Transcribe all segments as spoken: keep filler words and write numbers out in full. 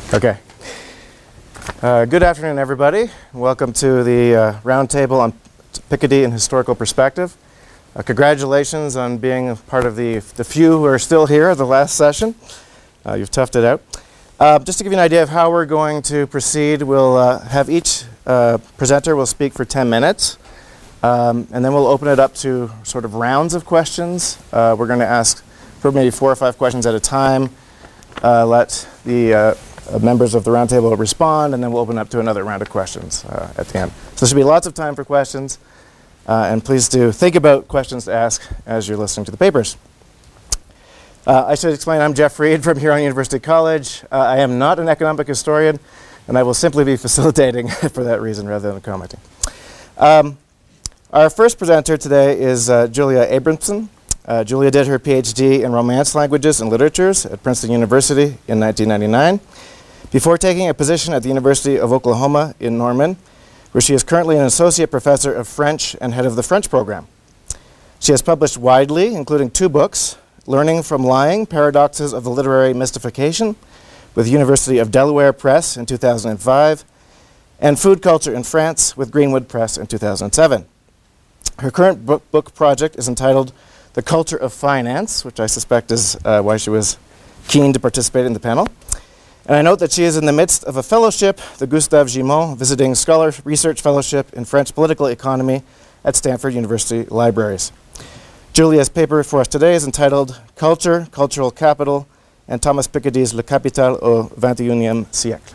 Okay. Uh, good afternoon, everybody. Welcome to the uh, roundtable on Picardie and historical perspective. Uh, congratulations on being a part of the, the few who are still here at the last session. Uh, you've toughed it out. Uh, just to give you an idea of how we're going to proceed, we'll uh, have each uh, presenter will speak for ten minutes, um, and then we'll open it up to sort of rounds of questions. Uh, we're going to ask for maybe four or five questions at a time, uh, let the uh, Uh, members of the roundtable respond, and then we'll open up to another round of questions uh, at the end. So there should be lots of time for questions, uh, and please do think about questions to ask as you're listening to the papers. Uh, I should explain, I'm Jeff Reed from Huron University College. Uh, I am not an economic historian, and I will simply be facilitating for that reason rather than commenting. Um, our first presenter today is uh, Julia Abramson. Uh, Julia did her PhD in Romance Languages and Literatures at Princeton University in nineteen ninety-nine. Before taking a position at the University of Oklahoma in Norman, where she is currently an associate professor of French and head of the French program. She has published widely, including two books, Learning from Lying, Paradoxes of the Literary Mystification, with University of Delaware Press in two thousand five, and Food Culture in France with Greenwood Press in two thousand seven. Her current book, book project is entitled The Culture of Finance, which I suspect is uh, why she was keen to participate in the panel. And I note that she is in the midst of a fellowship, the Gustave Gimond Visiting Scholar Research Fellowship in French Political Economy at Stanford University Libraries. Julia's paper for us today is entitled Culture, Cultural Capital, and Thomas Piketty's Le Capital au vingt et unième siècle.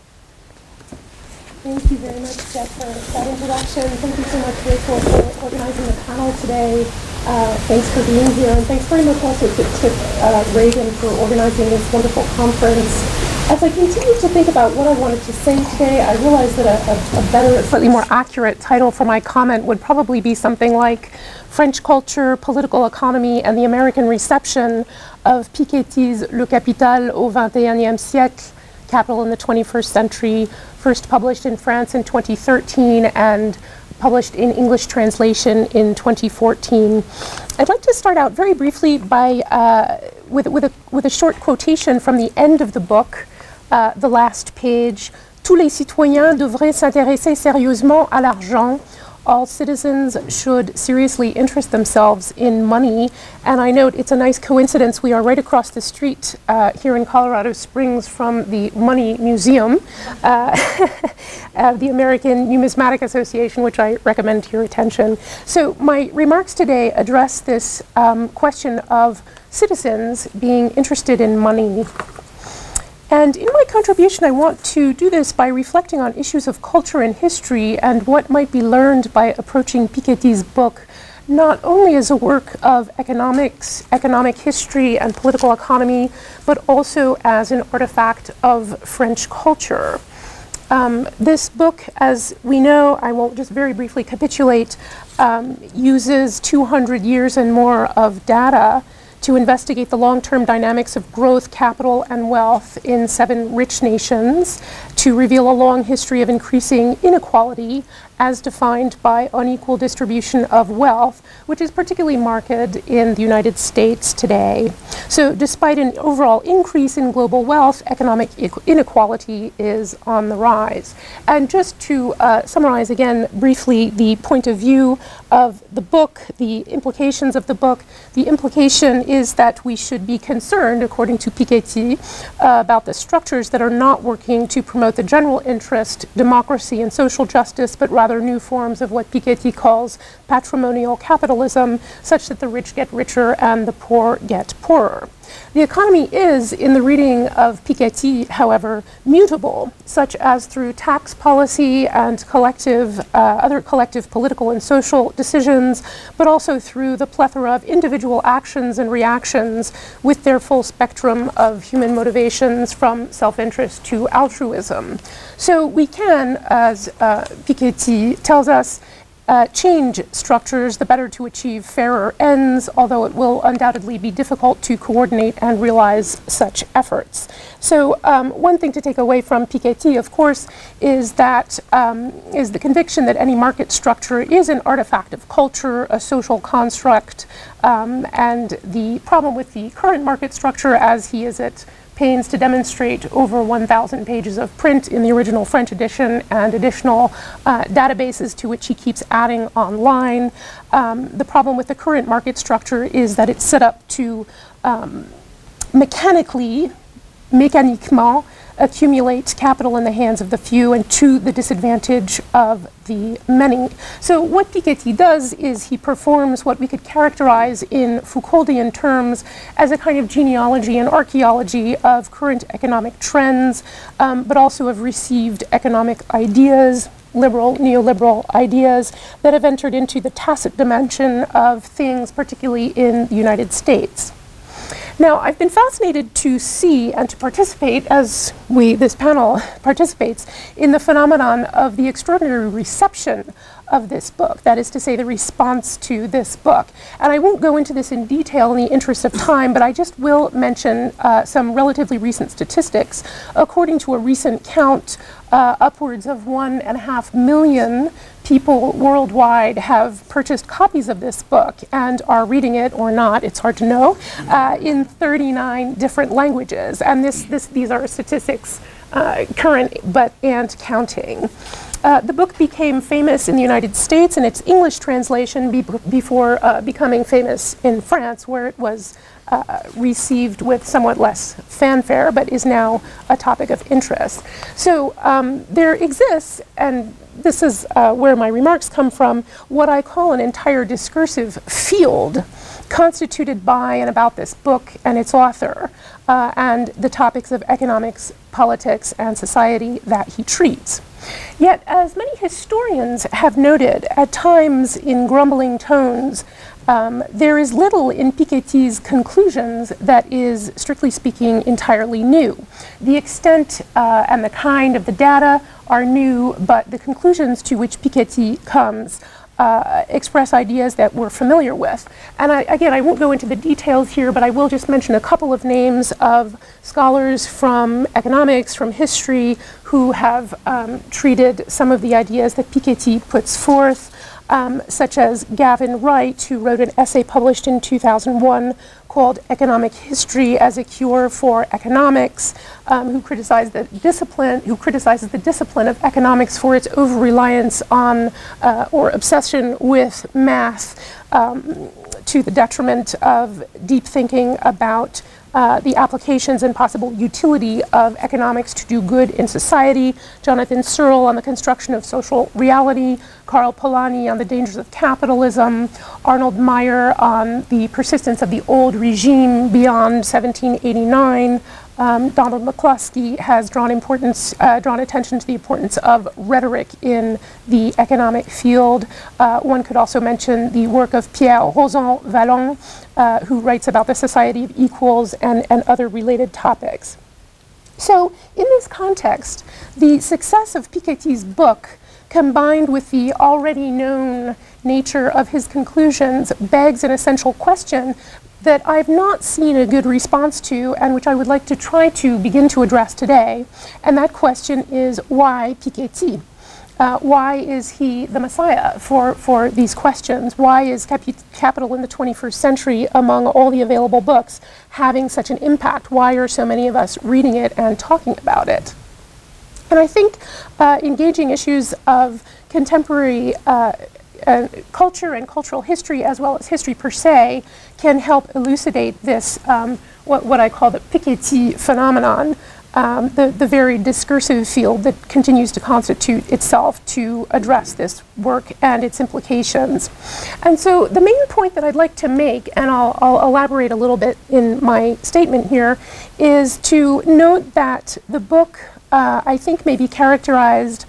Thank you very much, Jeff, for that introduction. Thank you so much, Rachel, for organizing the panel today. Uh, thanks for being here, and thanks very much also to, to uh, Reagan for organizing this wonderful conference. As I continue to think about what I wanted to say today, I realized that a, a, a better, slightly more accurate title for my comment would probably be something like French Culture, Political Economy, and the American Reception of Piketty's Le Capital au vingt et unième siècle, Capital in the twenty-first Century, first published in France in twenty thirteen and published in English translation in twenty fourteen. I'd like to start out very briefly by uh, with, with, a, with a short quotation from the end of the book, uh, the last page. Tous les citoyens devraient s'intéresser sérieusement à l'argent. All citizens should seriously interest themselves in money. And I note it's a nice coincidence. We are right across the street uh, here in Colorado Springs from the Money Museum, uh, uh, the American Numismatic Association, which I recommend to your attention. So my remarks today address this um, question of citizens being interested in money. And in my contribution, I want to do this by reflecting on issues of culture and history and what might be learned by approaching Piketty's book, not only as a work of economics, economic history, and political economy, but also as an artifact of French culture. Um, this book, as we know, I will just very briefly capitulate, um, uses two hundred years and more of data to investigate the long-term dynamics of growth, capital, and wealth in seven rich nations, to reveal a long history of increasing inequality as defined by unequal distribution of wealth, which is particularly marked in the United States today. So despite an overall increase in global wealth, economic inequality is on the rise. And just to uh, summarize again briefly the point of view of the book, the implications of the book, the implication is that we should be concerned, according to Piketty, uh, about the structures that are not working to promote the general interest, democracy, and social justice, but rather new forms of what Piketty calls patrimonial capitalism, such that the rich get richer and the poor get poorer. The economy is, in the reading of Piketty, however, mutable, such as through tax policy and collective, uh, other collective political and social decisions, but also through the plethora of individual actions and reactions with their full spectrum of human motivations from self-interest to altruism. So we can, as uh, Piketty tells us, Uh, change structures the better to achieve fairer ends, although it will undoubtedly be difficult to coordinate and realize such efforts. So um, one thing to take away from Piketty, of course, is that um, is the conviction that any market structure is an artifact of culture, a social construct, um, and the problem with the current market structure, as he is it pains to demonstrate over one thousand pages of print in the original French edition and additional uh, databases to which he keeps adding online. Um, the problem with the current market structure is that it's set up to um, mechanically, mécaniquement, accumulate capital in the hands of the few and to the disadvantage of the many. So what Piketty does is he performs what we could characterize in Foucauldian terms as a kind of genealogy and archaeology of current economic trends, um, but also of received economic ideas, liberal, neoliberal ideas that have entered into the tacit dimension of things, particularly in the United States. Now, I've been fascinated to see and to participate, as we, this panel participates, in the phenomenon of the extraordinary reception of this book, that is to say, the response to this book. And I won't go into this in detail in the interest of time, but I just will mention uh, some relatively recent statistics. According to a recent count, uh, upwards of one and a half million people worldwide have purchased copies of this book and are reading it or not, it's hard to know, uh, in thirty-nine different languages. And this, this, these are statistics uh, current but and counting. Uh, the book became famous in the United States in its English translation be before uh, becoming famous in France, where it was uh, received with somewhat less fanfare, but is now a topic of interest. So um, there exists, and this is uh, where my remarks come from, what I call an entire discursive field constituted by and about this book and its author, uh, and the topics of economics, politics, and society that he treats. Yet, as many historians have noted, at times in grumbling tones, um, there is little in Piketty's conclusions that is, strictly speaking, entirely new. The extent uh, and the kind of the data are new, but the conclusions to which Piketty comes Uh, express ideas that we're familiar with. And I, again, I won't go into the details here, but I will just mention a couple of names of scholars from economics, from history, who have um, treated some of the ideas that Piketty puts forth, um, such as Gavin Wright, who wrote an essay published in two thousand one called Economic History as a Cure for Economics, um, who criticized the discipline, who criticizes the discipline of economics for its over-reliance on uh, or obsession with math um, to the detriment of deep thinking about Uh, the applications and possible utility of economics to do good in society. Jonathan Searle on the construction of social reality, Karl Polanyi on the dangers of capitalism, Arnold Meyer on the persistence of the old regime beyond seventeen eighty-nine. Um, Donald McCluskey has drawn importance, uh, drawn attention to the importance of rhetoric in the economic field. Uh, one could also mention the work of Pierre Rozan-Vallon, uh, who writes about the Society of Equals and, and other related topics. So, in this context, the success of Piketty's book, combined with the already known nature of his conclusions, begs an essential question that I've not seen a good response to, and which I would like to try to begin to address today. And that question is, why Piketty? Uh, why is he the messiah for, for these questions? Why is Capi Capital in the twenty-first century, among all the available books, having such an impact? Why are so many of us reading it and talking about it? And I think uh, engaging issues of contemporary uh, Uh, culture and cultural history, as well as history per se, can help elucidate this, um, what, what I call the Piketty phenomenon, um, the, the very discursive field that continues to constitute itself to address this work and its implications. And so the main point that I'd like to make, and I'll, I'll elaborate a little bit in my statement here, is to note that the book, uh, I think, may be characterized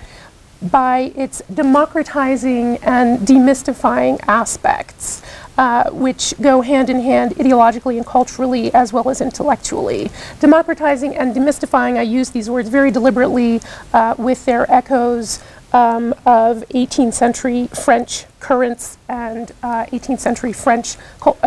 by its democratizing and demystifying aspects, uh, which go hand in hand ideologically and culturally as well as intellectually. Democratizing and demystifying, I use these words very deliberately uh, with their echoes um, of eighteenth century French currents and uh, eighteenth century French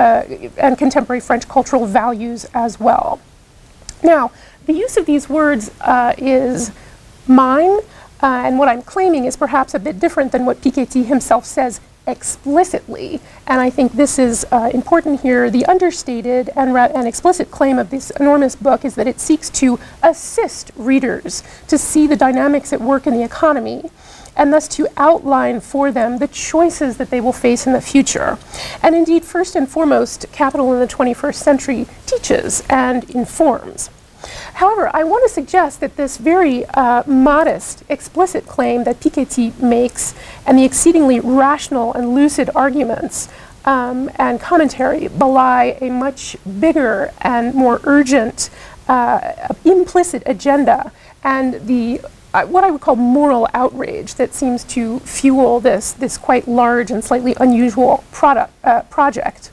uh, and contemporary French cultural values as well. Now, the use of these words uh, is mine. Uh, and what I'm claiming is perhaps a bit different than what Piketty himself says explicitly, and I think this is uh, important here, the understated and, ra- and explicit claim of this enormous book is that it seeks to assist readers to see the dynamics at work in the economy, and thus to outline for them the choices that they will face in the future. And indeed, first and foremost, Capital in the twenty-first Century teaches and informs. However, I want to suggest that this very uh, modest, explicit claim that Piketty makes and the exceedingly rational and lucid arguments um, and commentary belie a much bigger and more urgent uh, implicit agenda and the uh, what I would call moral outrage that seems to fuel this, this quite large and slightly unusual product, uh, project.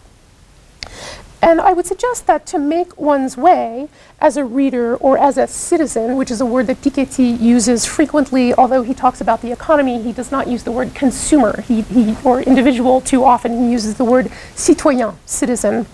And I would suggest that to make one's way as a reader or as a citizen, which is a word that Piketty uses frequently, although he talks about the economy, he does not use the word consumer he, he, or individual too often. He uses the word citoyen, citizen.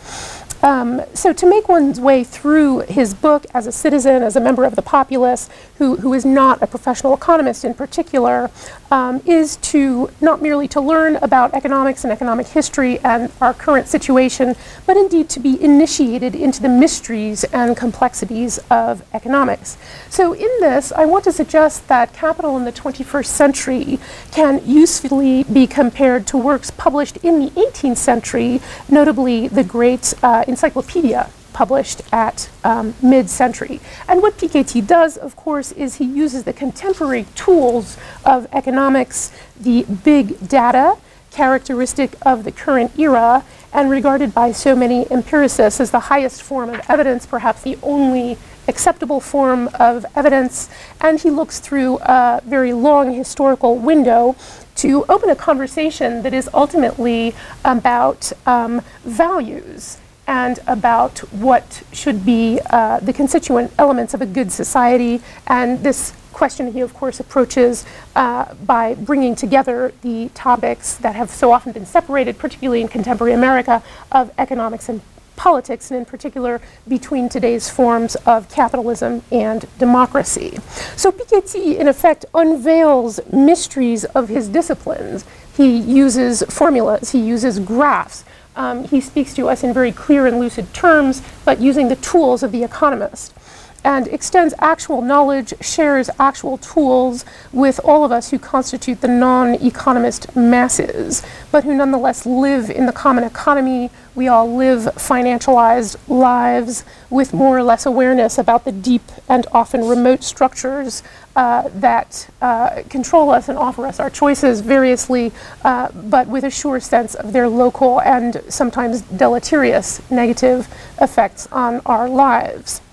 Um, so to make one's way through his book as a citizen, as a member of the populace, who, who is not a professional economist in particular, um, is to not merely to learn about economics and economic history and our current situation, but indeed to be initiated into the mysteries and complexities of economics. So in this, I want to suggest that Capital in the twenty-first Century can usefully be compared to works published in the eighteenth century, notably the great uh, encyclopedia published at um, mid-century. And what Piketty does, of course, is he uses the contemporary tools of economics, the big data, characteristic of the current era, and regarded by so many empiricists as the highest form of evidence, perhaps the only acceptable form of evidence, and he looks through a very long historical window to open a conversation that is ultimately about um, values and about what should be uh, the constituent elements of a good society. And this question he, of course, approaches uh, by bringing together the topics that have so often been separated, particularly in contemporary America, of economics and politics, and in particular between today's forms of capitalism and democracy. So Piketty, in effect, unveils mysteries of his disciplines. He uses formulas, he uses graphs, Um, he speaks to us in very clear and lucid terms, but using the tools of the economist, and extends actual knowledge, shares actual tools with all of us who constitute the non-economist masses, but who nonetheless live in the common economy. We all live financialized lives with more or less awareness about the deep and often remote structures uh, that uh, control us and offer us our choices variously, uh, but with a sure sense of their local and sometimes deleterious negative effects on our lives.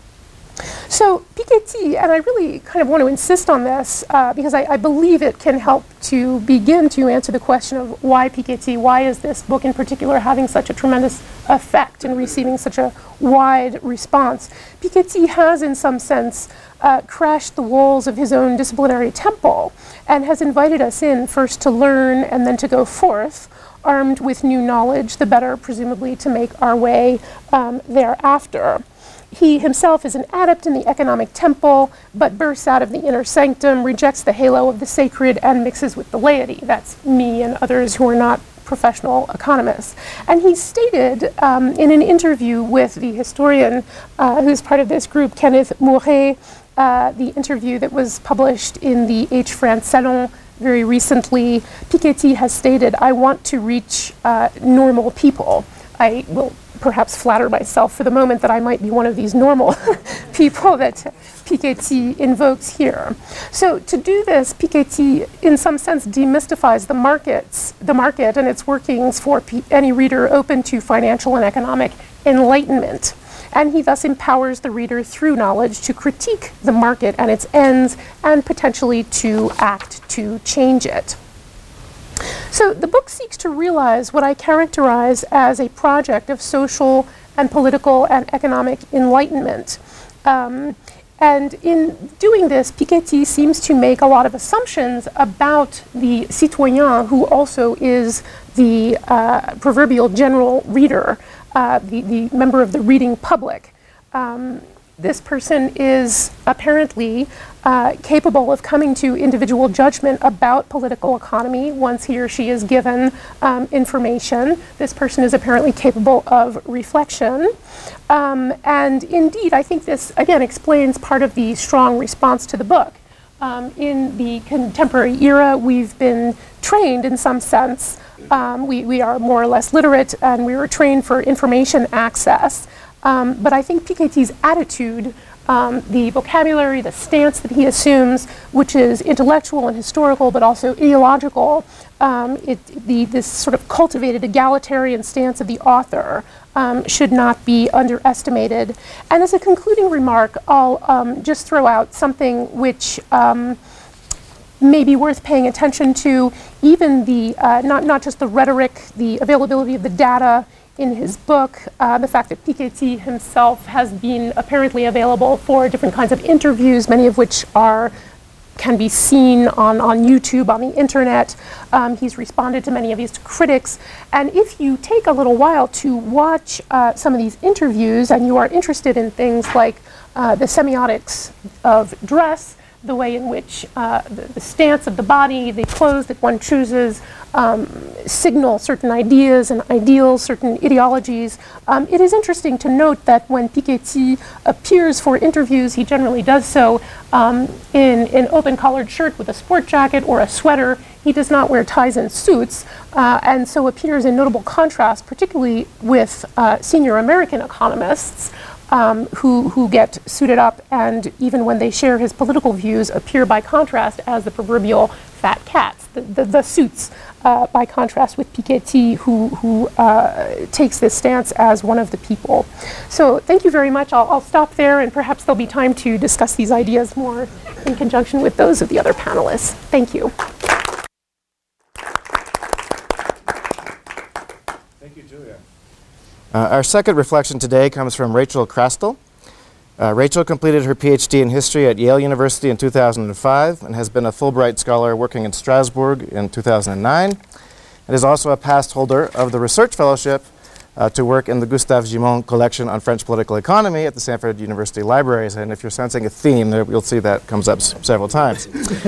So Piketty, and I really kind of want to insist on this uh, because I, I believe it can help to begin to answer the question of why Piketty, why is this book in particular having such a tremendous effect and receiving such a wide response. Piketty has in some sense uh, crashed the walls of his own disciplinary temple and has invited us in first to learn and then to go forth, armed with new knowledge, the better presumably to make our way um, thereafter. He himself is an adept in the economic temple, but bursts out of the inner sanctum, rejects the halo of the sacred, and mixes with the laity. That's me and others who are not professional economists. And he stated um, in an interview with the historian uh, who's part of this group, Kenneth Mouret, uh, the interview that was published in the H. France Salon very recently, Piketty has stated, "I want to reach uh, normal people." I will perhaps flatter myself for the moment that I might be one of these normal people that Piketty invokes here. So to do this, Piketty, in some sense, demystifies the markets, the market and its workings for pe- any reader open to financial and economic enlightenment. And he thus empowers the reader through knowledge to critique the market and its ends and potentially to act to change it. So the book seeks to realize what I characterize as a project of social and political and economic enlightenment. Um, and in doing this, Piketty seems to make a lot of assumptions about the citoyen, who also is the uh, proverbial general reader, uh, the, the member of the reading public. Um, this person is apparently uh, capable of coming to individual judgment about political economy once he or she is given um, information. This person is apparently capable of reflection. Um, and indeed, I think this, again, explains part of the strong response to the book. Um, in the contemporary era, we've been trained in some sense. Um, we, we are more or less literate, and we were trained for information access. Um, but I think Piketty's attitude, um, the vocabulary, the stance that he assumes, which is intellectual and historical, but also ideological, um, it, the, this sort of cultivated egalitarian stance of the author um, should not be underestimated. And as a concluding remark, I'll um, just throw out something which um, may be worth paying attention to, even the, uh, not, not just the rhetoric, the availability of the data in his book, uh, the fact that Piketty himself has been apparently available for different kinds of interviews, many of which are can be seen on, on YouTube, on the internet. Um, he's responded to many of his critics. And if you take a little while to watch uh, some of these interviews, and you are interested in things like uh, the semiotics of dress, the way in which uh, the, the stance of the body, the clothes that one chooses, um, signal certain ideas and ideals, certain ideologies. Um, it is interesting to note that when Piketty appears for interviews, he generally does so um, in an open-collared shirt with a sport jacket or a sweater. He does not wear ties and suits, uh, and so appears in notable contrast, particularly with uh, senior American economists, Um, who, who get suited up, and even when they share his political views, appear by contrast as the proverbial fat cats, the, the, the suits, uh, by contrast with Piketty, who, who uh, takes this stance as one of the people. So thank you very much. I'll, I'll stop there, and perhaps there'll be time to discuss these ideas more in conjunction with those of the other panelists. Thank you. Thank you, Julia. Uh, our second reflection today comes from Rachel Krastel. Uh, Rachel completed her PhD in history at Yale University in two thousand five and has been a Fulbright scholar working in Strasbourg in two thousand nine, and is also a past holder of the research fellowship uh, to work in the Gustave Gimond collection on French political economy at the Stanford University Libraries. And if you're sensing a theme there, you'll see that comes up s- several times.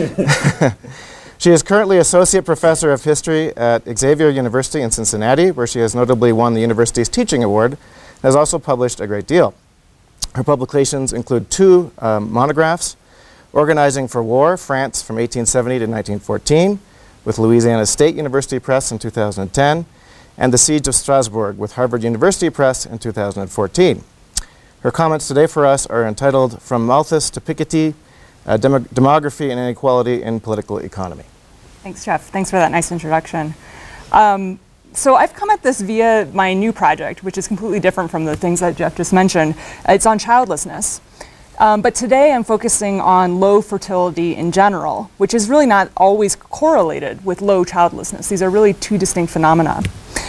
She is currently Associate Professor of History at Xavier University in Cincinnati, where she has notably won the university's Teaching Award and has also published a great deal. Her publications include two um, monographs, Organizing for War, France from eighteen seventy to nineteen fourteen, with Louisiana State University Press in two thousand ten, and The Siege of Strasbourg with Harvard University Press in two thousand fourteen. Her comments today for us are entitled From Malthus to Piketty, uh, Demo- Demography and Inequality in Political Economy. Thanks, Jeff. Thanks for that nice introduction. Um, so I've come at this via my new project, which is completely different from the things that Jeff just mentioned. It's on childlessness. Um, but today I'm focusing on low fertility in general, which is really not always correlated with low childlessness. These are really two distinct phenomena.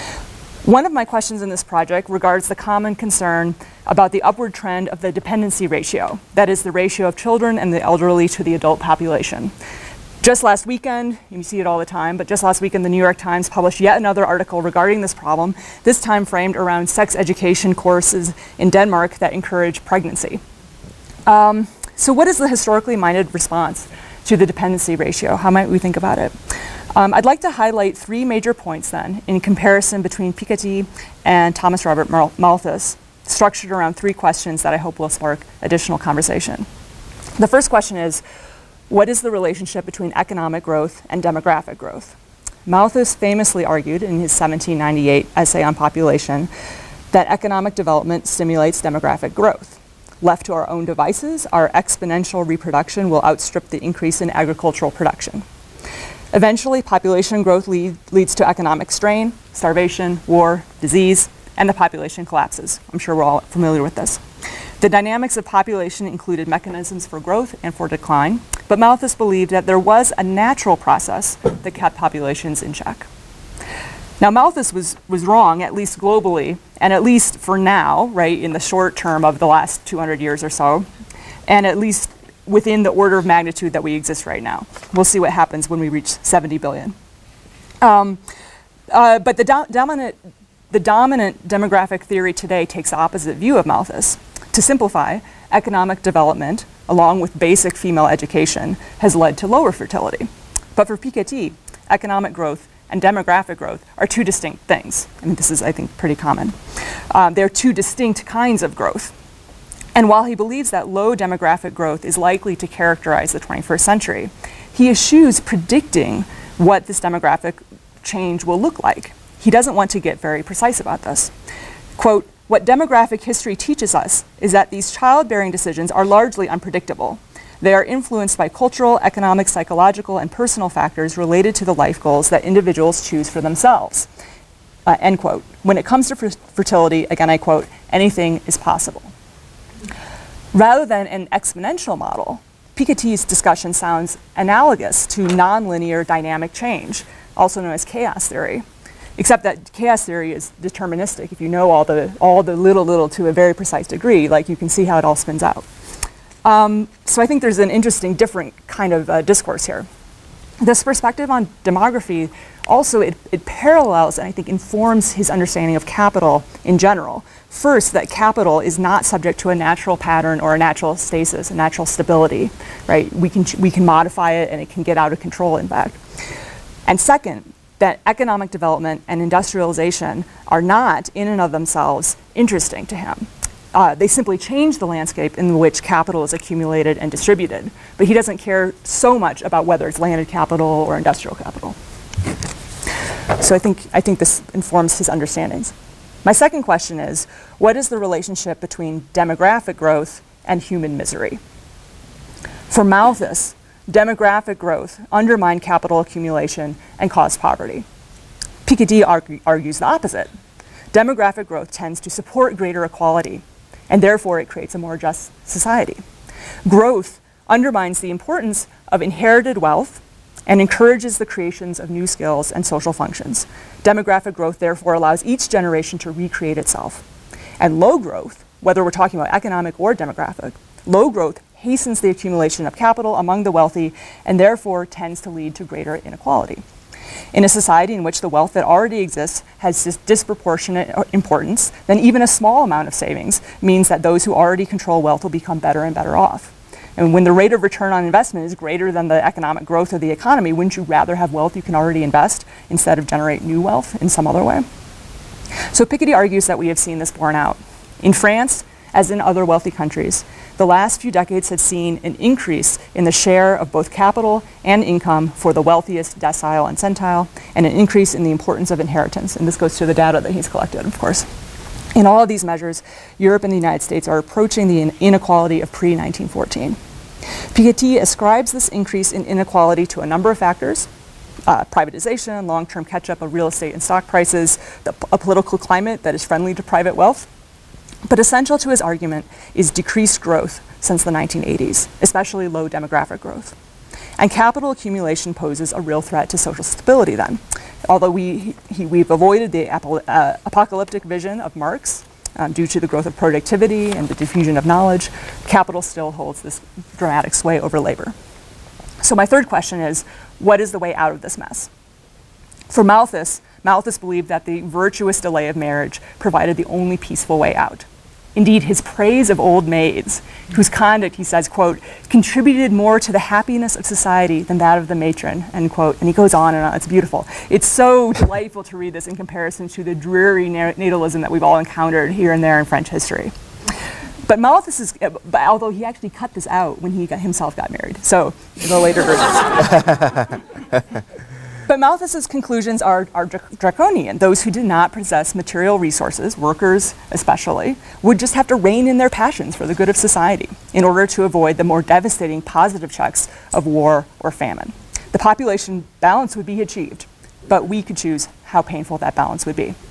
One of my questions in this project regards the common concern about the upward trend of the dependency ratio, that is the ratio of children and the elderly to the adult population. Just last weekend, you see it all the time, but just last weekend the New York Times published yet another article regarding this problem, this time framed around sex education courses in Denmark that encourage pregnancy. Um, so what is the historically minded response to the dependency ratio? How might we think about it? Um, I'd like to highlight three major points then in comparison between Piketty and Thomas Robert Malthus, structured around three questions that I hope will spark additional conversation. The first question is, what is the relationship between economic growth and demographic growth? Malthus famously argued in his seventeen ninety-eight essay on population that economic development stimulates demographic growth. Left to our own devices, our exponential reproduction will outstrip the increase in agricultural production. Eventually, population growth lead, leads to economic strain, starvation, war, disease, and the population collapses. I'm sure we're all familiar with this. The dynamics of population included mechanisms for growth and for decline, but Malthus believed that there was a natural process that kept populations in check. Now, Malthus was, was wrong, at least globally, and at least for now, right, in the short term of the last two hundred years or so, and at least within the order of magnitude that we exist right now. We'll see what happens when we reach seventy billion. Um, uh, but the, do- dominant, the dominant demographic theory today takes the opposite view of Malthus. To simplify, economic development, along with basic female education, has led to lower fertility. But for Piketty, economic growth and demographic growth are two distinct things. I mean, this is, I think, pretty common. Um, they're two distinct kinds of growth. And while he believes that low demographic growth is likely to characterize the twenty-first century, he eschews predicting what this demographic change will look like. He doesn't want to get very precise about this. Quote, "What demographic history teaches us is that these childbearing decisions are largely unpredictable. They are influenced by cultural, economic, psychological, and personal factors related to the life goals that individuals choose for themselves." Uh, end quote. When it comes to fer- fertility, again I quote, "anything is possible." Rather than an exponential model, Piketty's discussion sounds analogous to nonlinear dynamic change, also known as chaos theory, except that chaos theory is deterministic. If you know all the, all the little, little to a very precise degree, like you can see how it all spins out. Um, so I think there's an interesting, different kind of uh, discourse here. This perspective on demography also, it, it parallels and I think informs his understanding of capital in general. First, that capital is not subject to a natural pattern or a natural stasis, a natural stability, right? We can, we can modify it and it can get out of control, in fact. And second, that economic development and industrialization are not, in and of themselves, interesting to him. Uh, they simply change the landscape in which capital is accumulated and distributed, but he doesn't care so much about whether it's landed capital or industrial capital. So I think, I think this informs his understandings. My second question is, what is the relationship between demographic growth and human misery? For Malthus, demographic growth undermined capital accumulation and caused poverty. Piketty argue, argues the opposite. Demographic growth tends to support greater equality, and therefore it creates a more just society. Growth undermines the importance of inherited wealth and encourages the creations of new skills and social functions. Demographic growth therefore allows each generation to recreate itself. And low growth, whether we're talking about economic or demographic, low growth hastens the accumulation of capital among the wealthy and therefore tends to lead to greater inequality. In a society in which the wealth that already exists has dis- disproportionate importance, then even a small amount of savings means that those who already control wealth will become better and better off. And when the rate of return on investment is greater than the economic growth of the economy, wouldn't you rather have wealth you can already invest instead of generate new wealth in some other way? So Piketty argues that we have seen this borne out. In France, as in other wealthy countries, the last few decades have seen an increase in the share of both capital and income for the wealthiest decile and centile, and an increase in the importance of inheritance. And this goes to the data that he's collected, of course. In all of these measures, Europe and the United States are approaching the inequality of pre nineteen fourteen. Piketty ascribes this increase in inequality to a number of factors: uh, privatization, long-term catch-up of real estate and stock prices, the, a political climate that is friendly to private wealth. But essential to his argument is decreased growth since the nineteen eighties, especially low demographic growth. And capital accumulation poses a real threat to social stability then. Although we, he, we've avoided the apo- uh, apocalyptic vision of Marx um, due to the growth of productivity and the diffusion of knowledge, capital still holds this dramatic sway over labor. So my third question is, what is the way out of this mess? For Malthus, Malthus believed that the virtuous delay of marriage provided the only peaceful way out. Indeed, his praise of old maids, whose conduct, he says, quote, contributed more to the happiness of society than that of the matron, end quote. And he goes on and on. It's beautiful. It's so delightful to read this in comparison to the dreary natalism that we've all encountered here and there in French history. But Malthus is, but although he actually cut this out when he got, himself got married. So the later versions. But Malthus's conclusions are, are dra- draconian. Those who did not possess material resources, workers especially, would just have to rein in their passions for the good of society in order to avoid the more devastating positive checks of war or famine. The population balance would be achieved, but we could choose how painful that balance would be.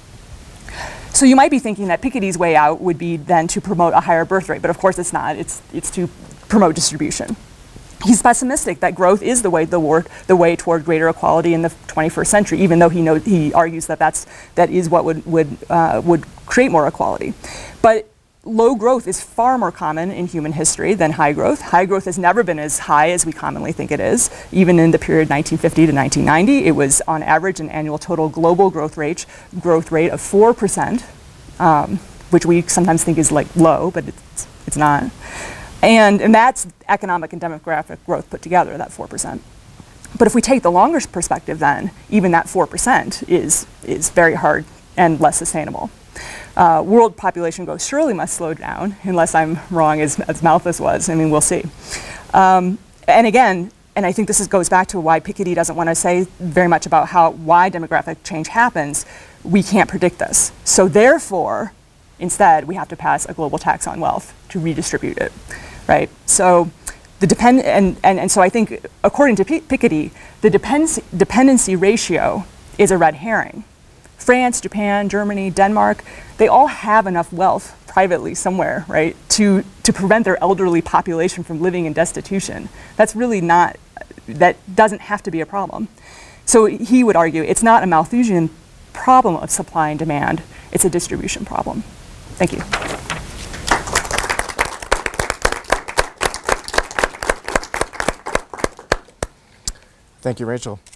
So you might be thinking that Piketty's way out would be then to promote a higher birth rate, but of course it's not. It's, it's to promote distribution. He's pessimistic that growth is the way the, word, the way toward greater equality in the twenty-first century, even though he knows, he argues that that's, that is what would, would, uh, would create more equality. But low growth is far more common in human history than high growth. High growth has never been as high as we commonly think it is. Even in the period nineteen fifty to nineteen ninety, it was on average an annual total global growth rate, growth rate of four percent, um, which we sometimes think is like low, but it's It's not. And, and that's economic and demographic growth put together, that four percent. But if we take the longer perspective then, even that four percent is, is very hard and less sustainable. Uh, world population growth surely must slow down, unless I'm wrong, as, as Malthus was. I mean, we'll see. Um, and again, and I think this is, goes back to why Piketty doesn't want to say very much about how why demographic change happens. We can't predict this. So therefore, instead, we have to pass a global tax on wealth to redistribute it, right? So the depend and, and, and so I think, according to P- Piketty, the depends, dependency ratio is a red herring. France, Japan, Germany, Denmark, they all have enough wealth privately somewhere, right, to, to prevent their elderly population from living in destitution. That's really not, that doesn't have to be a problem. So he would argue it's not a Malthusian problem of supply and demand, it's a distribution problem. Thank you. Thank you, Rachel.